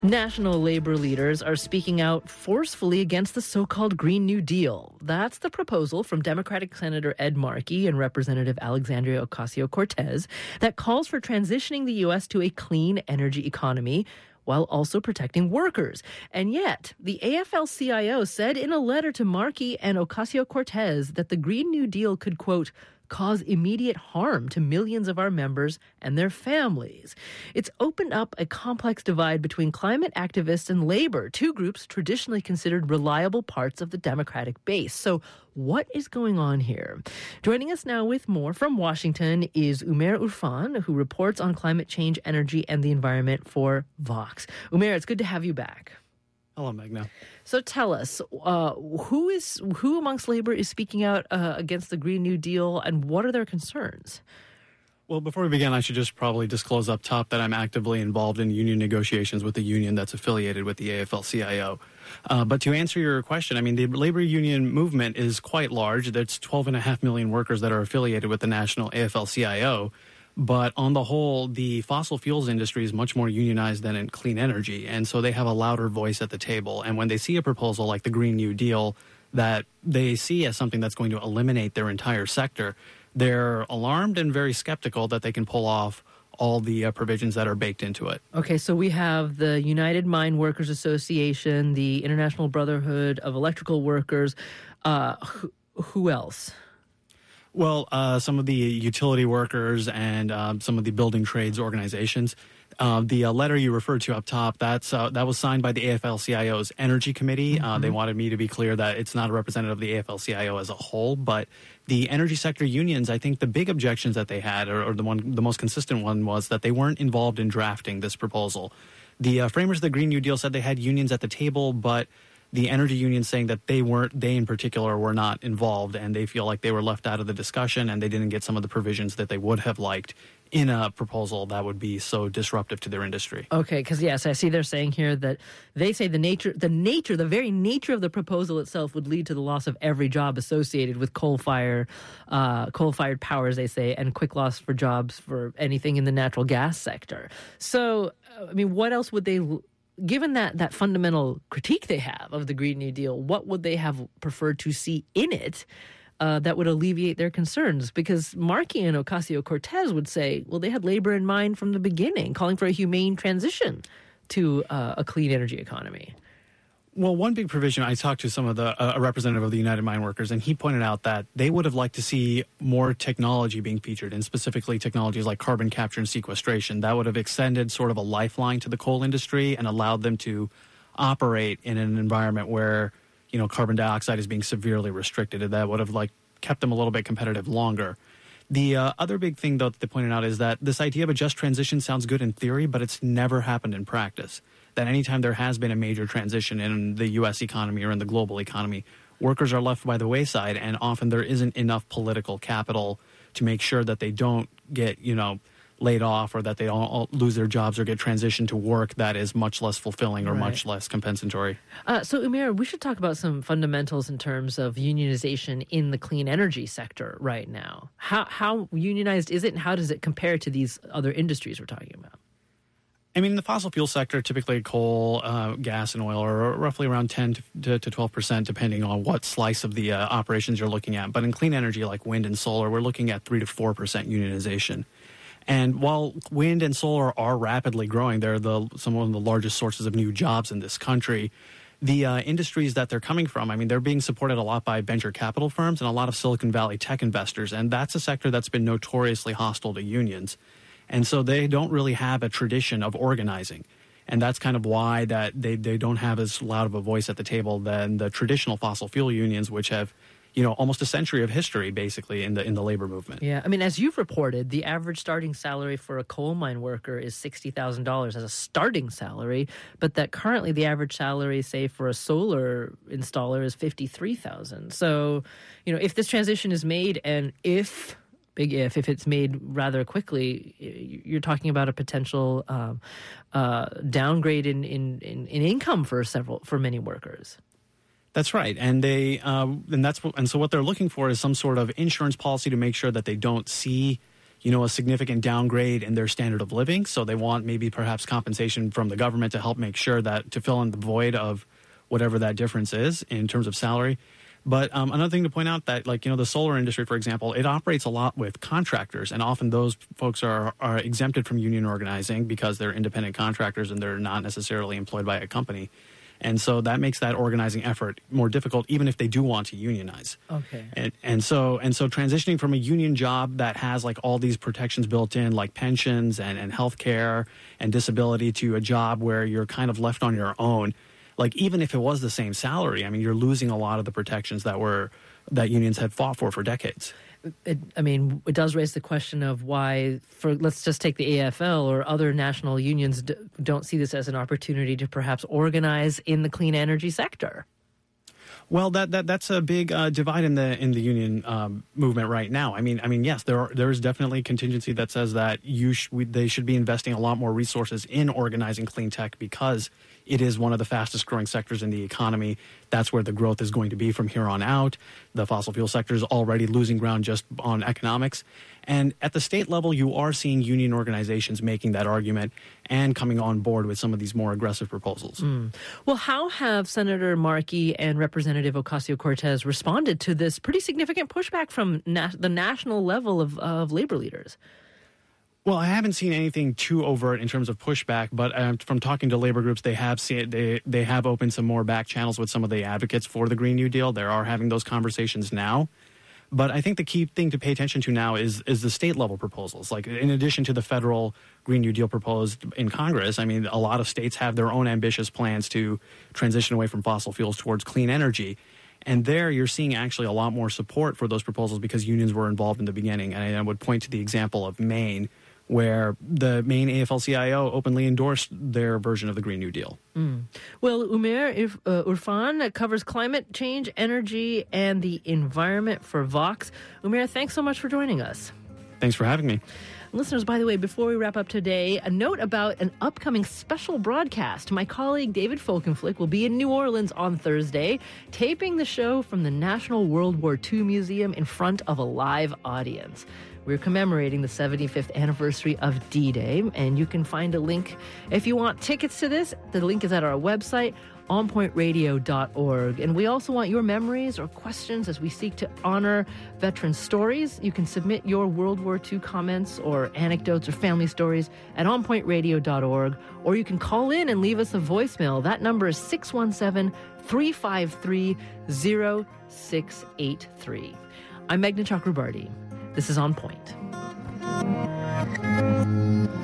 National labor leaders are speaking out forcefully against the so-called Green New Deal. That's the proposal from Democratic Senator Ed Markey and Representative Alexandria Ocasio-Cortez that calls for transitioning the U.S. to a clean energy economy while also protecting workers. And yet, the AFL-CIO said in a letter to Markey and Ocasio-Cortez that the Green New Deal could, quote, cause immediate harm to millions of our members and their families. It's opened up a complex divide between climate activists and labor, two groups traditionally considered reliable parts of the Democratic base. So what is going on here? Joining us now with more from Washington is Umair Irfan, who reports on climate change, energy, and the environment for Vox. Umair, it's good to have you back. Hello, Magna. So tell us, who amongst labor is speaking out against the Green New Deal, and what are their concerns? Well, before we begin, I should just probably disclose up top that I'm actively involved in union negotiations with the union that's affiliated with the AFL-CIO. But to answer your question, I mean, the labor union movement is quite large. There's 12.5 million workers that are affiliated with the national AFL-CIO. But on the whole, the fossil fuels industry is much more unionized than in clean energy. And so they have a louder voice at the table. And when they see a proposal like the Green New Deal that they see as something that's going to eliminate their entire sector, they're alarmed and very skeptical that they can pull off all the provisions that are baked into it. Okay, so we have the United Mine Workers Association, the International Brotherhood of Electrical Workers. Who else? Well, some of the utility workers and some of the building trades organizations. The letter you referred to up top, that was signed by the AFL-CIO's Energy Committee. They wanted me to be clear that it's not a representative of the AFL-CIO as a whole, but the energy sector unions, I think the big objections that they had, or the most consistent one, was that they weren't involved in drafting this proposal. The framers of the Green New Deal said they had unions at the table, but the energy unions saying that they in particular were not involved, and they feel like they were left out of the discussion and they didn't get some of the provisions that they would have liked in a proposal that would be so disruptive to their industry. Okay, because yes, I see they're saying here that they say the very nature of the proposal itself would lead to the loss of every job associated with coal-fired powers, they say, and quick loss for jobs for anything in the natural gas sector. So, I mean, what else would they... Given that fundamental critique they have of the Green New Deal, what would they have preferred to see in it that would alleviate their concerns? Because Markey and Ocasio-Cortez would say, well, they had labor in mind from the beginning, calling for a humane transition to a clean energy economy. Well, one big provision, I talked to some of a representative of the United Mine Workers, and he pointed out that they would have liked to see more technology being featured, and specifically technologies like carbon capture and sequestration. That would have extended sort of a lifeline to the coal industry and allowed them to operate in an environment where, you know, carbon dioxide is being severely restricted, and that would have kept them a little bit competitive longer. The other big thing, though, that they pointed out is that this idea of a just transition sounds good in theory, but it's never happened in practice. That anytime there has been a major transition in the U.S. economy or in the global economy, workers are left by the wayside, and often there isn't enough political capital to make sure that they don't get, laid off, or that they don't lose their jobs or get transitioned to work that is much less fulfilling or much less compensatory. So, Umair, we should talk about some fundamentals in terms of unionization in the clean energy sector right now. How unionized is it, and how does it compare to these other industries we're talking about? I mean, the fossil fuel sector, typically coal, gas, and oil, are roughly around 10 to 12%, depending on what slice of the operations you're looking at. But in clean energy like wind and solar, we're looking at 3 to 4% unionization. And while wind and solar are rapidly growing, they're some of the largest sources of new jobs in this country. The industries that they're coming from, I mean, they're being supported a lot by venture capital firms and a lot of Silicon Valley tech investors. And that's a sector that's been notoriously hostile to unions. And so they don't really have a tradition of organizing. And that's kind of why that they don't have as loud of a voice at the table than the traditional fossil fuel unions, which have, almost a century of history, basically, in the labor movement. Yeah, I mean, as you've reported, the average starting salary for a coal mine worker is $60,000 as a starting salary, but that currently the average salary, say, for a solar installer is $53,000. So, if this transition is made, and if it's made rather quickly, you're talking about a potential downgrade in income for many workers. That's right, and so what they're looking for is some sort of insurance policy to make sure that they don't see a significant downgrade in their standard of living. So they want maybe perhaps compensation from the government to help make sure that to fill in the void of whatever that difference is in terms of salary. But another thing to point out that, the solar industry, for example, it operates a lot with contractors, and often those folks are exempted from union organizing because they're independent contractors and they're not necessarily employed by a company. And so that makes that organizing effort more difficult, even if they do want to unionize. Okay. And so transitioning from a union job that has all these protections built in, like pensions and health care and disability, to a job where you're kind of left on your own, even if it was the same salary, you're losing a lot of the protections that unions had fought for decades. It does raise the question of why, let's just take the AFL or other national unions, don't see this as an opportunity to perhaps organize in the clean energy sector. Well, that's a big divide in the union movement right now. Yes, there is definitely contingency that says that they should be investing a lot more resources in organizing clean tech because it is one of the fastest growing sectors in the economy. That's where the growth is going to be from here on out. The fossil fuel sector is already losing ground just on economics. And at the state level, you are seeing union organizations making that argument and coming on board with some of these more aggressive proposals. Well, how have Senator Markey and Representative Ocasio-Cortez responded to this pretty significant pushback from the national level of labor leaders? Well, I haven't seen anything too overt in terms of pushback, but from talking to labor groups, they have opened some more back channels with some of the advocates for the Green New Deal. They are having those conversations now. But I think the key thing to pay attention to now is the state level proposals. In addition to the federal Green New Deal proposed in Congress, a lot of states have their own ambitious plans to transition away from fossil fuels towards clean energy. And there you're seeing actually a lot more support for those proposals because unions were involved in the beginning. And I would point to the example of Maine, where the Maine AFL-CIO openly endorsed their version of the Green New Deal. Well, Umair Irfan covers climate change, energy, and the environment for Vox. Umair, thanks so much for joining us. Thanks for having me. Listeners, by the way, before we wrap up today, a note about an upcoming special broadcast. My colleague David Folkenflik will be in New Orleans on Thursday, taping the show from the National World War II Museum in front of a live audience. We're commemorating the 75th anniversary of D-Day, and you can find a link if you want tickets to this. The link is at our website, onpointradio.org. And we also want your memories or questions as we seek to honor veteran stories. You can submit your World War II comments or anecdotes or family stories at onpointradio.org, or you can call in and leave us a voicemail. That number is 617-353-0683. I'm Meghna Chakrabarti. This is On Point.